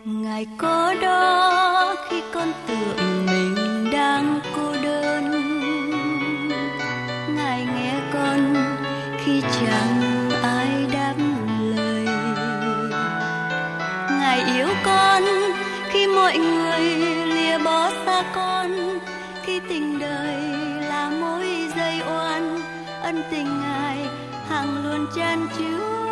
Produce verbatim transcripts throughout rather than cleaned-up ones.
Ngài có đó khi con tưởng mình đang cô đơn, Ngài nghe con khi chẳng ai đáp lời, Ngài yêu con khi mọi người lìa bỏ xa con, khi tình đời là mối dây oan, ân tình Ngài hằng luôn chan chứa.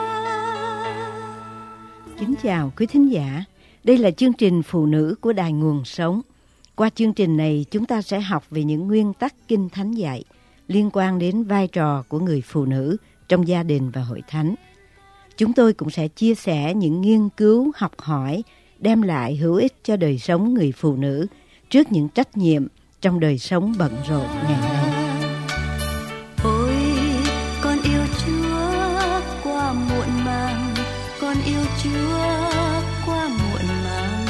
Kính chào quý thính giả, đây là chương trình Phụ nữ của Đài Nguồn Sống. Qua chương trình này, chúng ta sẽ học về những nguyên tắc Kinh Thánh dạy liên quan đến vai trò của người phụ nữ trong gia đình và hội thánh. Chúng tôi cũng sẽ chia sẻ những nghiên cứu, học hỏi, đem lại hữu ích cho đời sống người phụ nữ trước những trách nhiệm trong đời sống bận rộn ngày nay. Ôi, con yêu Chúa qua muộn màng, con yêu Chúa qua muộn màng.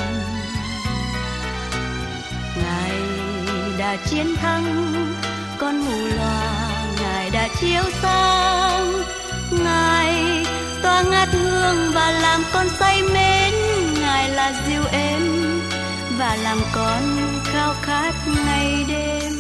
Ngài đã chiến thắng con mù loà, Ngài đã chiếu sáng, Ngài tỏa ngát hương và làm con say mến, Ngài là dịu êm và làm con khao khát ngày đêm.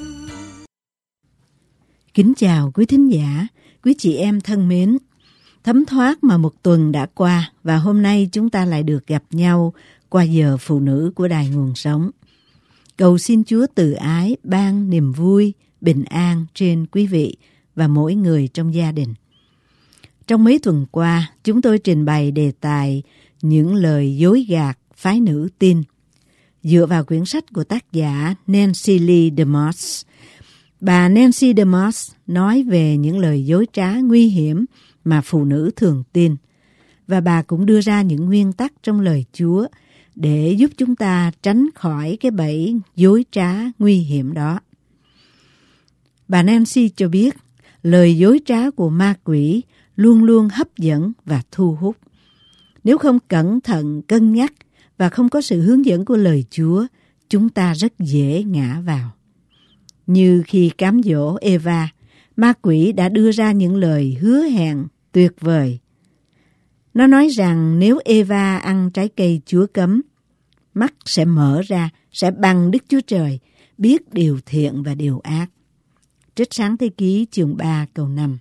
Kính chào quý thính giả, quý chị em thân mến. Thấm thoát mà một tuần đã qua và hôm nay chúng ta lại được gặp nhau qua giờ Phụ nữ của Đài Nguồn Sống. Cầu xin Chúa từ ái ban niềm vui, bình an trên quý vị và mỗi người trong gia đình. Trong mấy tuần qua, chúng tôi trình bày đề tài những lời dối gạt phái nữ tin dựa vào quyển sách của tác giả Nancy Lee DeMoss. Bà Nancy DeMoss nói về những lời dối trá nguy hiểm mà phụ nữ thường tin, và bà cũng đưa ra những nguyên tắc trong lời Chúa để giúp chúng ta tránh khỏi cái bẫy dối trá nguy hiểm đó. Bà Nancy cho biết lời dối trá của ma quỷ luôn luôn hấp dẫn và thu hút. Nếu không cẩn thận cân nhắc và không có sự hướng dẫn của lời Chúa, chúng ta rất dễ ngã vào. Như khi cám dỗ Eva, ma quỷ đã đưa ra những lời hứa hẹn tuyệt vời. Nó nói rằng nếu Eva ăn trái cây Chúa cấm, mắt sẽ mở ra, sẽ bằng Đức Chúa Trời, biết điều thiện và điều ác. Trích Sáng Thế Ký chương ba câu năm.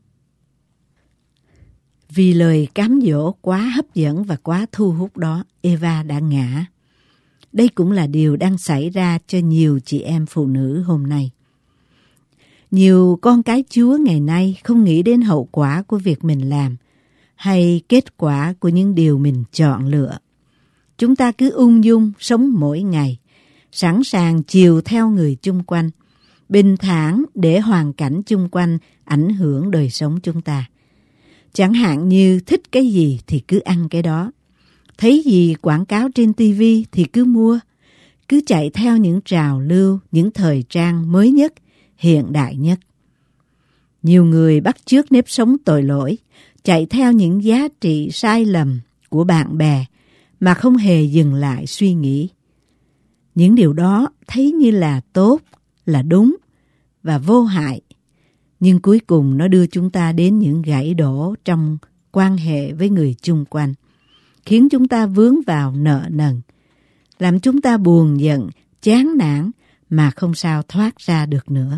Vì lời cám dỗ quá hấp dẫn và quá thu hút đó, Eva đã ngã. Đây cũng là điều đang xảy ra cho nhiều chị em phụ nữ hôm nay. Nhiều con cái Chúa ngày nay không nghĩ đến hậu quả của việc mình làm hay kết quả của những điều mình chọn lựa. Chúng ta cứ ung dung sống mỗi ngày, sẵn sàng chiều theo người chung quanh, bình thản để hoàn cảnh chung quanh ảnh hưởng đời sống chúng ta. Chẳng hạn như thích cái gì thì cứ ăn cái đó, thấy gì quảng cáo trên ti vi thì cứ mua, cứ chạy theo những trào lưu, những thời trang mới nhất, hiện đại nhất. Nhiều người bắt chước nếp sống tội lỗi, chạy theo những giá trị sai lầm của bạn bè mà không hề dừng lại suy nghĩ. Những điều đó thấy như là tốt, là đúng và vô hại, nhưng cuối cùng nó đưa chúng ta đến những gãy đổ trong quan hệ với người chung quanh, khiến chúng ta vướng vào nợ nần, làm chúng ta buồn giận, chán nản mà không sao thoát ra được nữa.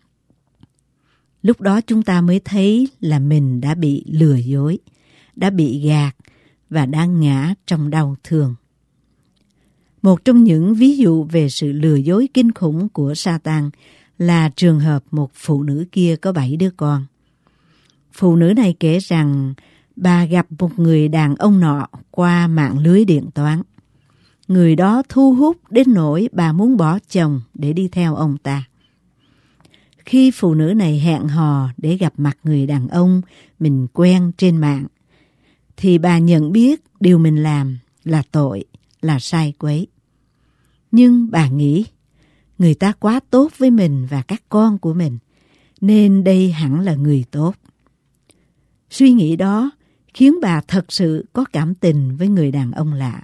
Lúc đó chúng ta mới thấy là mình đã bị lừa dối, đã bị gạt và đang ngã trong đau thương. Một trong những ví dụ về sự lừa dối kinh khủng của Satan là trường hợp một phụ nữ kia có bảy đứa con. Phụ nữ này kể rằng bà gặp một người đàn ông nọ qua mạng lưới điện toán. Người đó thu hút đến nỗi bà muốn bỏ chồng để đi theo ông ta. Khi phụ nữ này hẹn hò để gặp mặt người đàn ông mình quen trên mạng, thì bà nhận biết điều mình làm là tội, là sai quấy. Nhưng bà nghĩ, người ta quá tốt với mình và các con của mình, nên đây hẳn là người tốt. Suy nghĩ đó khiến bà thật sự có cảm tình với người đàn ông lạ.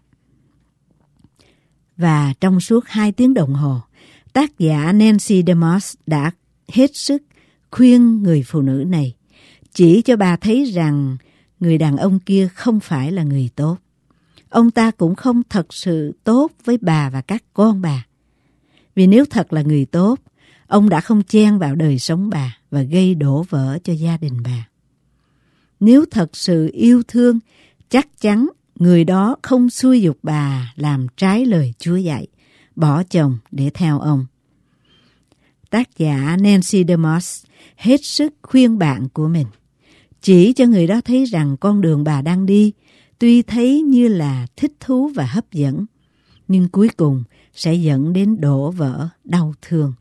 Và trong suốt hai tiếng đồng hồ, tác giả Nancy DeMoss đã hết sức khuyên người phụ nữ này, chỉ cho bà thấy rằng người đàn ông kia không phải là người tốt. ông ta cũng không thật sự tốt với bà và các con bà. Vì nếu thật là người tốt, ông đã không chen vào đời sống bà và gây đổ vỡ cho gia đình bà. Nếu thật sự yêu thương, chắc chắn người đó không xúi giục bà làm trái lời Chúa dạy, bỏ chồng để theo ông. Tác giả Nancy DeMoss hết sức khuyên bạn của mình, chỉ cho người đó thấy rằng con đường bà đang đi tuy thấy như là thích thú và hấp dẫn, nhưng cuối cùng sẽ dẫn đến đổ vỡ, đau thương.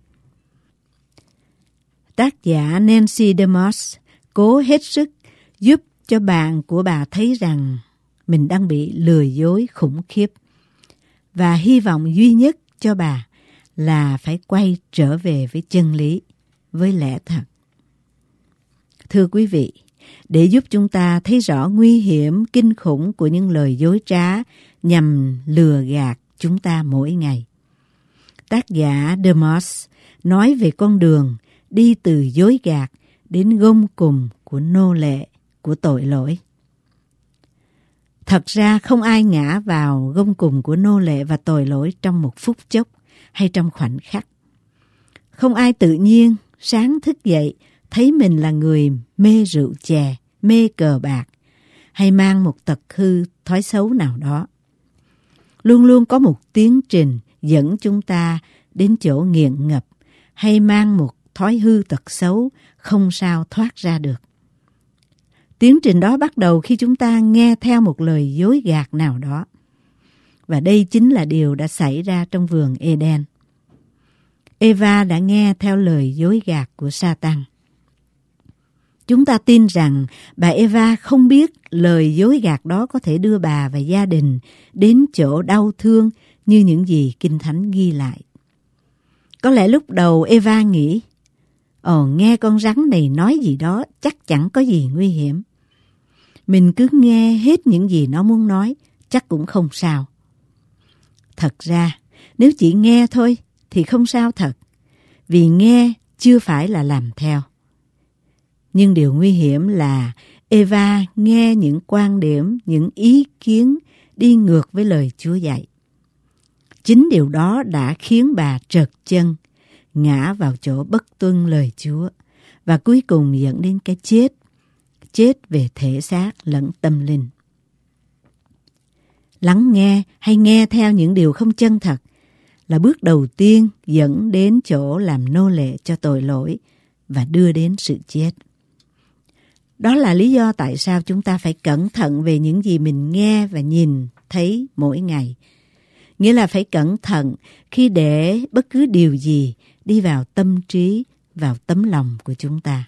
Tác giả Nancy DeMoss cố hết sức giúp cho bạn của bà thấy rằng mình đang bị lừa dối khủng khiếp, và hy vọng duy nhất cho bà là phải quay trở về với chân lý, với lẽ thật. Thưa quý vị, để giúp chúng ta thấy rõ nguy hiểm kinh khủng của những lời dối trá nhằm lừa gạt chúng ta mỗi ngày, tác giả DeMoss nói về con đường đi từ dối gạt đến gông cùm của nô lệ, của tội lỗi. Thật ra không ai ngã vào gông cùm của nô lệ và tội lỗi trong một phút chốc hay trong khoảnh khắc. Không ai tự nhiên sáng thức dậy thấy mình là người mê rượu chè, mê cờ bạc hay mang một tật hư thói xấu nào đó. Luôn luôn có một tiến trình dẫn chúng ta đến chỗ nghiện ngập hay mang một thói hư tật xấu không sao thoát ra được. Tiến trình đó bắt đầu khi chúng ta nghe theo một lời dối gạt nào đó. Và đây chính là điều đã xảy ra trong vườn Eden. Eva đã nghe theo lời dối gạt của Sa-tan. Chúng ta tin rằng bà Eva không biết lời dối gạt đó có thể đưa bà và gia đình đến chỗ đau thương như những gì Kinh Thánh ghi lại. Có lẽ lúc đầu Eva nghĩ, Ồ, nghe con rắn này nói gì đó chắc chẳng có gì nguy hiểm. Mình cứ nghe hết những gì nó muốn nói, chắc cũng không sao. Thật ra, nếu chỉ nghe thôi thì không sao thật, vì nghe chưa phải là làm theo. Nhưng điều nguy hiểm là Eva nghe những quan điểm, những ý kiến đi ngược với lời Chúa dạy. Chính điều đó đã khiến bà trật chân, ngã vào chỗ bất tuân lời Chúa và cuối cùng dẫn đến cái chết, chết về thể xác lẫn tâm linh. Lắng nghe hay nghe theo những điều không chân thật là bước đầu tiên dẫn đến chỗ làm nô lệ cho tội lỗi và đưa đến sự chết. Đó là lý do tại sao chúng ta phải cẩn thận về những gì mình nghe và nhìn thấy mỗi ngày. Nghĩa là phải cẩn thận khi để bất cứ điều gì đi vào tâm trí, vào tấm lòng của chúng ta.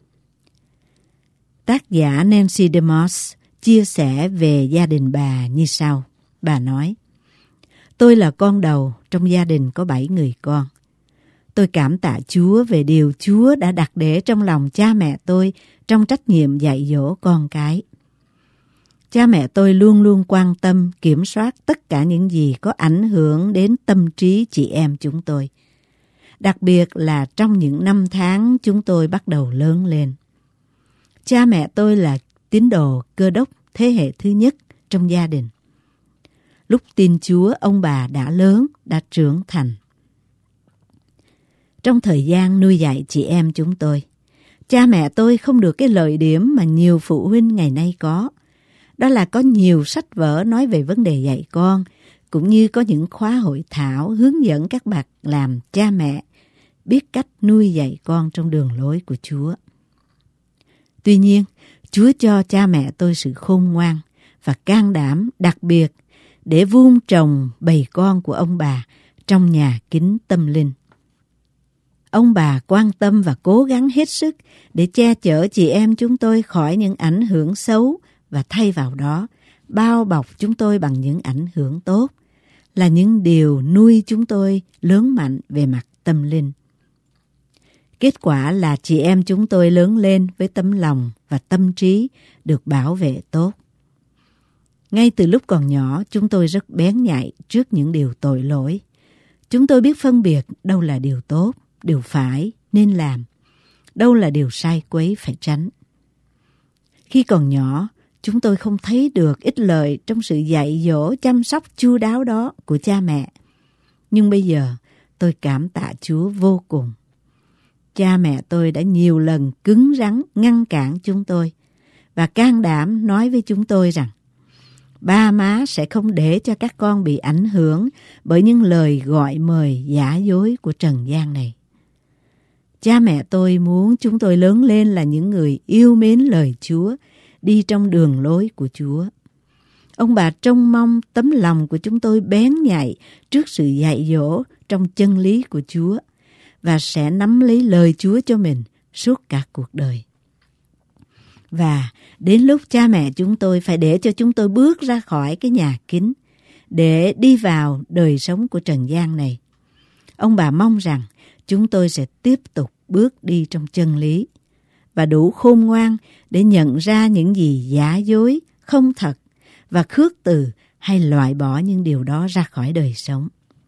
Tác giả Nancy DeMoss chia sẻ về gia đình bà như sau. Bà nói, tôi là con đầu trong gia đình có bảy người con. Tôi cảm tạ Chúa về điều Chúa đã đặt để trong lòng cha mẹ tôi trong trách nhiệm dạy dỗ con cái. Cha mẹ tôi luôn luôn quan tâm, kiểm soát tất cả những gì có ảnh hưởng đến tâm trí chị em chúng tôi. Đặc biệt là trong những năm tháng chúng tôi bắt đầu lớn lên. Cha mẹ tôi là tín đồ Cơ Đốc thế hệ thứ nhất trong gia đình. Lúc tin Chúa, ông bà đã lớn, đã trưởng thành. Trong thời gian nuôi dạy chị em chúng tôi, cha mẹ tôi không được cái lợi điểm mà nhiều phụ huynh ngày nay có. Đó là có nhiều sách vở nói về vấn đề dạy con, cũng như có những khóa hội thảo hướng dẫn các bậc làm cha mẹ biết cách nuôi dạy con trong đường lối của Chúa. Tuy nhiên, Chúa cho cha mẹ tôi sự khôn ngoan và can đảm đặc biệt để vun trồng bầy con của ông bà trong nhà kính tâm linh. Ông bà quan tâm và cố gắng hết sức để che chở chị em chúng tôi khỏi những ảnh hưởng xấu và thay vào đó bao bọc chúng tôi bằng những ảnh hưởng tốt, là những điều nuôi chúng tôi lớn mạnh về mặt tâm linh. Kết quả là chị em chúng tôi lớn lên với tấm lòng và tâm trí được bảo vệ tốt. Ngay từ lúc còn nhỏ, chúng tôi rất bén nhạy trước những điều tội lỗi. Chúng tôi biết phân biệt đâu là điều tốt, điều phải, nên làm, đâu là điều sai quấy phải tránh. Khi còn nhỏ, chúng tôi không thấy được ích lợi trong sự dạy dỗ chăm sóc chu đáo đó của cha mẹ. Nhưng bây giờ tôi cảm tạ Chúa vô cùng. Cha mẹ tôi đã nhiều lần cứng rắn ngăn cản chúng tôi và can đảm nói với chúng tôi rằng ba má sẽ không để cho các con bị ảnh hưởng bởi những lời gọi mời giả dối của trần gian này. Cha mẹ tôi muốn chúng tôi lớn lên là những người yêu mến lời Chúa, đi trong đường lối của Chúa. Ông bà trông mong tấm lòng của chúng tôi bén nhạy trước sự dạy dỗ trong chân lý của Chúa và sẽ nắm lấy lời Chúa cho mình suốt cả cuộc đời. Và đến lúc cha mẹ chúng tôi phải để cho chúng tôi bước ra khỏi cái nhà kính để đi vào đời sống của trần gian này. Ông bà mong rằng chúng tôi sẽ tiếp tục bước đi trong chân lý và đủ khôn ngoan để nhận ra những gì giả dối, không thật và khước từ hay loại bỏ những điều đó ra khỏi đời sống.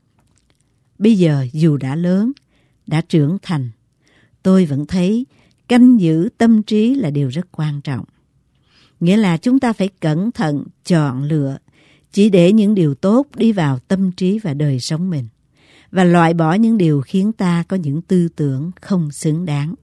Bây giờ dù đã lớn, đã trưởng thành, tôi vẫn thấy canh giữ tâm trí là điều rất quan trọng. Nghĩa là chúng ta phải cẩn thận chọn lựa, chỉ để những điều tốt đi vào tâm trí và đời sống mình, và loại bỏ những điều khiến ta có những tư tưởng không xứng đáng.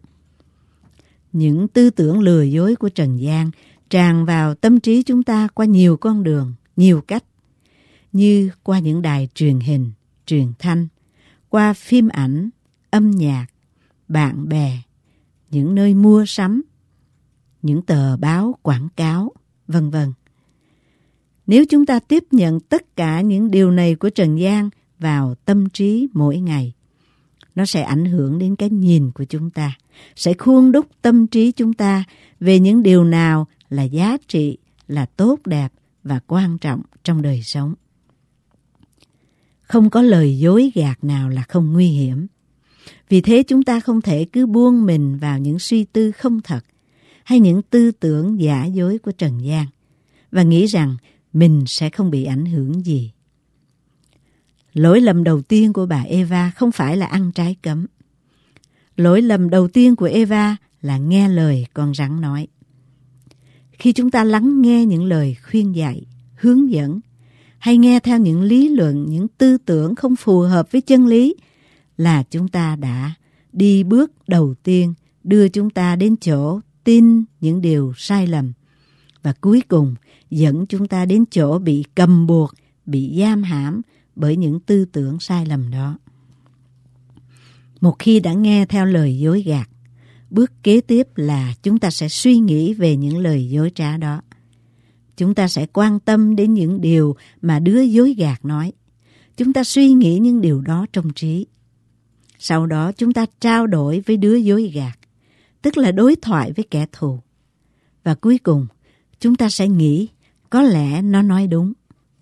Những tư tưởng lừa dối của trần gian tràn vào tâm trí chúng ta qua nhiều con đường, nhiều cách, như qua những đài truyền hình, truyền thanh, qua phim ảnh, âm nhạc, bạn bè, những nơi mua sắm, những tờ báo quảng cáo, vân vân. Nếu chúng ta tiếp nhận tất cả những điều này của trần gian vào tâm trí mỗi ngày, nó sẽ ảnh hưởng đến cái nhìn của chúng ta, sẽ khuôn đúc tâm trí chúng ta về những điều nào là giá trị, là tốt đẹp và quan trọng trong đời sống. Không có lời dối gạt nào là không nguy hiểm. Vì thế chúng ta không thể cứ buông mình vào những suy tư không thật hay những tư tưởng giả dối của trần gian và nghĩ rằng mình sẽ không bị ảnh hưởng gì. Lỗi lầm đầu tiên của bà Eva không phải là ăn trái cấm. Lỗi lầm đầu tiên của Eva là nghe lời con rắn nói. Khi chúng ta lắng nghe những lời khuyên dạy, hướng dẫn, hay nghe theo những lý luận, những tư tưởng không phù hợp với chân lý, là chúng ta đã đi bước đầu tiên đưa chúng ta đến chỗ tin những điều sai lầm và cuối cùng dẫn chúng ta đến chỗ bị cầm buộc, bị giam hãm bởi những tư tưởng sai lầm đó. Một khi đã nghe theo lời dối gạt, bước kế tiếp là chúng ta sẽ suy nghĩ về những lời dối trá đó. Chúng ta sẽ quan tâm đến những điều mà đứa dối gạt nói. Chúng ta suy nghĩ những điều đó trong trí. Sau đó chúng ta trao đổi với đứa dối gạt, tức là đối thoại với kẻ thù. Và cuối cùng, chúng ta sẽ nghĩ có lẽ nó nói đúng.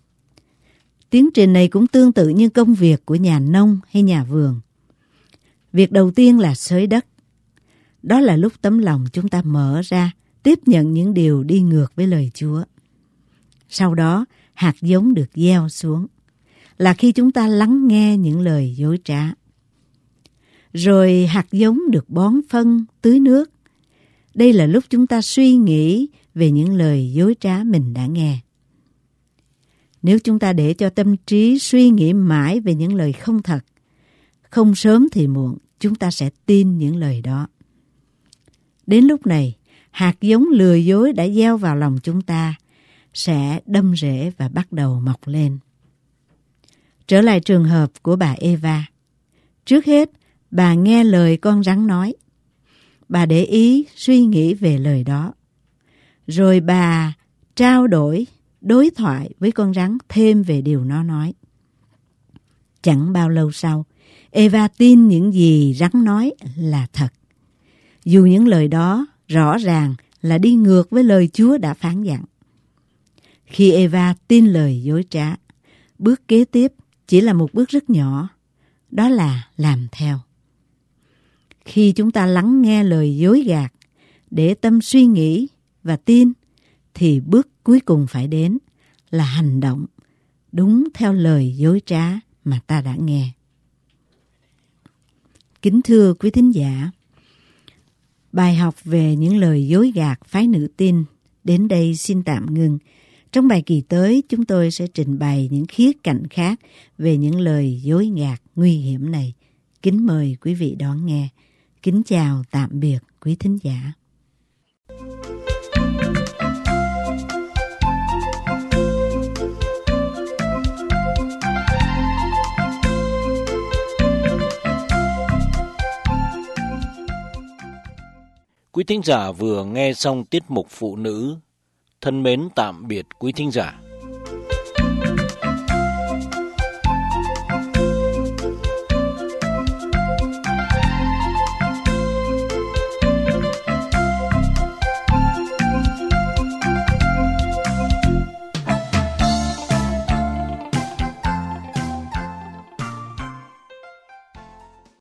Tiến trình này cũng tương tự như công việc của nhà nông hay nhà vườn. Việc đầu tiên là xới đất. Đó là lúc tấm lòng chúng ta mở ra, tiếp nhận những điều đi ngược với lời Chúa. Sau đó, hạt giống được gieo xuống, là khi chúng ta lắng nghe những lời dối trá. Rồi hạt giống được bón phân, tưới nước. Đây là lúc chúng ta suy nghĩ về những lời dối trá mình đã nghe. Nếu chúng ta để cho tâm trí suy nghĩ mãi về những lời không thật, không sớm thì muộn, chúng ta sẽ tin những lời đó. Đến lúc này, hạt giống lừa dối đã gieo vào lòng chúng ta sẽ đâm rễ và bắt đầu mọc lên. Trở lại trường hợp của bà Eva. Trước hết, bà nghe lời con rắn nói. Bà để ý suy nghĩ về lời đó. Rồi bà trao đổi, đối thoại với con rắn thêm về điều nó nói. Chẳng bao lâu sau, Eva tin những gì rắn nói là thật. Dù những lời đó rõ ràng là đi ngược với lời Chúa đã phán dặn. Khi Eva tin lời dối trá, bước kế tiếp chỉ là một bước rất nhỏ, đó là làm theo. Khi chúng ta lắng nghe lời dối gạt, để tâm suy nghĩ và tin, thì bước cuối cùng phải đến là hành động đúng theo lời dối trá mà ta đã nghe. Kính thưa quý thính giả, bài học về những lời dối gạt phái nữ tin đến đây xin tạm ngừng. Trong bài kỳ tới, chúng tôi sẽ trình bày những khía cạnh khác về những lời dối gạt nguy hiểm này. Kính mời quý vị đón nghe. Kính chào tạm biệt quý thính giả. Quý thính giả vừa nghe xong tiết mục Phụ nữ. Thân mến tạm biệt quý thính giả.